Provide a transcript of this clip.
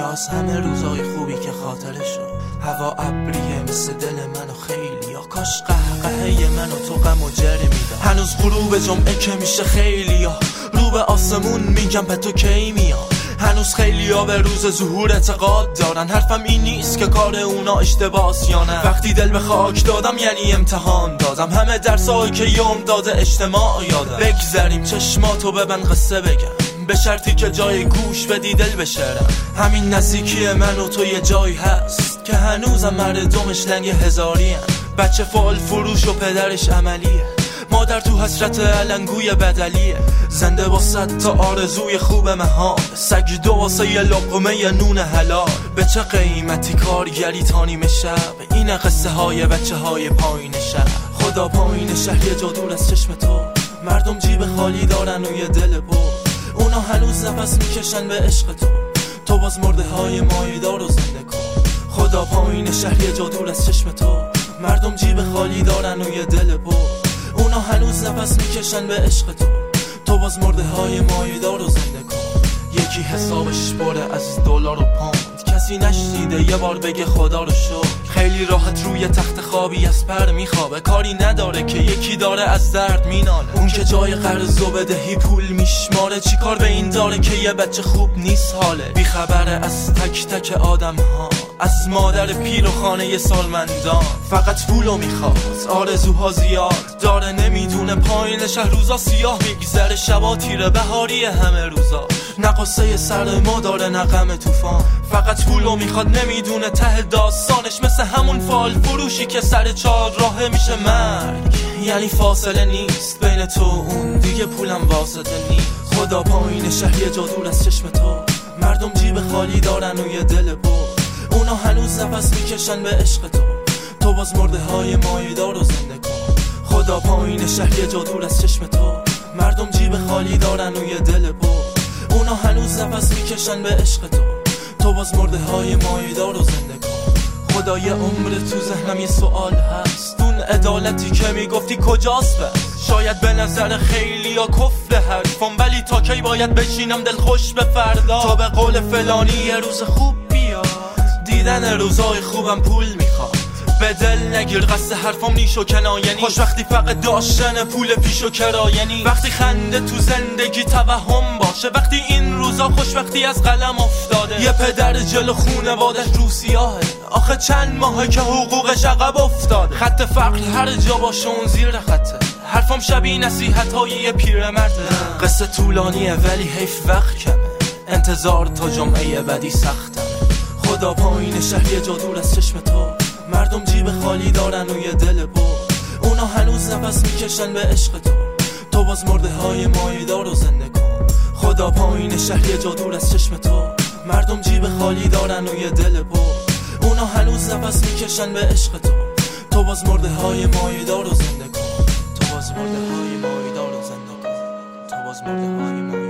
کجاست همه روزای خوبی که خاطرشو؟ هوا ابریه مثل دل منو خیلی یا کاش قهقهه منو تو غم و جری میدم. هنوز غروب جمعه که میشه خیلی یا رو به آسمون میگم به تو کی میاد. هنوز خیلی ها به روز ظهور اعتقاد دارن، حرفم این نیست که کار اونا اشتباس یا نه. وقتی دل به خاک دادم یعنی امتحان دادم، همه درسایی که یوم داده اجتماع یادم. بگذریم چشماتو ببن قصه بگم، به شرطی که جای گوش بدی دل بشرم. همین نزدیکی من و تو یه جایی هست که هنوزم مردمش لنگ هزاریم. بچه فال فروش و پدرش عملیه، مادر تو حسرت علنگوی بدلیه. زنده واسه تا آرزوی خوب مهان، سگ دو واسه یه لقمه ی نون حلال. به چه قیمتی کارگری تا نیمه شب، این قصه های بچه های پایین شهر. خدا پایین شهر یه جا دور از چشم تو، مردم جیب خالی دارن و یه دل پر. اونا هنوز نفس میکشن به عشق تو، تو باز مرده های مایدار رو زنده کن. خدا پایین شهر یه جا دور از چشم تو، مردم جیب خالی دارن و یه دل پر. اونا هنوز نفس میکشن به عشق تو، تو باز مرده های مایدار رو زنده کن. یکی حسابش بره از دلار و پوند، کسی نشنیده یه بار بگه خدا رو شکر. خیلی راحت روی تخت خوابی از پر میخوابه، کاری نداره که یکی داره از درد میناله. اون که جای قرض و بدهی پول میشماره، چی کار به این داره که یه بچه خوب نیست حاله. بیخبره از تک تک آدم ها، از مادر پیر و خانه سالمندان. فقط پولو میخواد، آرزوها زیاد داره، نمیدونه پایین شهر روزا سیاه میگذره، شبا تیره بهاری همه روزا. نقصه سر ما داره نغم طوفان، فقط پولو میخواد، نمیدونه ته داستانش مثل همون فال فروشی که سر چهار راهه میشه مرگ. یعنی فاصله نیست بین تو اون، دیگه پولم واسطه نیست. خدا پایین شهر یه جا دور از چشم تو، مردم جیب خالی دارن و یه دل پر. اونا هنوز نفس میکشن به عشق تو، تو باز مرده های مایدار رو زنده کن. خدا پایین شهر یه جا دور از چشم تو، مردم جیب خالی دارن و یه دل پر. اونا هنوز نفس میکشن به عشق تو، تو باز مرده های مایدار رو زنده کن. خدا یه عمر تو ذهنم یه سوال هست، اون عدالتی که میگفتی کجاست بس؟ شاید به نظر خیلی یا کفر حرفم، ولی تا کی باید بشینم دل خوش به فردا؟ تا به قول فلانی یه روز خوب بیاد، دیدن روزای خوبم پول میخواد. به دل نگیر قصد حرفم نیش و کنایه، خوش وقتی فقط داشتن پول پیش و کرایه. وقتی خنده تو زندگی توهم باشه، وقتی این روزا خوش وقتی از قلم افتاده. یه پدر جلو خونوادش رو سیاهه، آخه چند ماهه که حقوقش عقب افتاده. خط فقر هر جا باشه اون زیر خطه، حرفم شبیه نصیحت های یه پیرمرده. قصه طولانیه ولی حیف وقت کمه، انتظار تا جمعه بعدی سختمه. خدا پایین شهر یه جا دور از چشم تو، مردم جیب خالی دارن و یه دل پر. اونا هنوز نفس میکشن به عشق تو، تو باز مرده های مایدار رو زنده کن. خدا پایین شهر یه جا دور از چشم تو، مردم جیب خالی دارن و یه دل پر. اونا هنوز نفس میکشن به عشق تو، تو باز مرده های مایدار رو زنده کن. تو باز مرده های مایدار رو زنده کن. تو باز مرده های مایدار